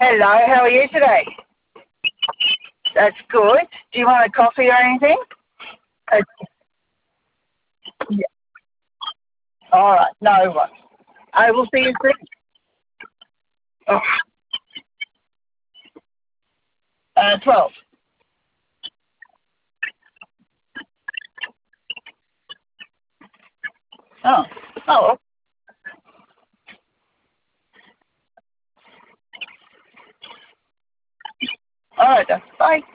Hello, how are you today? That's good. Do you want a coffee or anything? Uh, yeah. All right, no one. I will see you soon. Oh, 12. Oh, oh, all right then. Bye.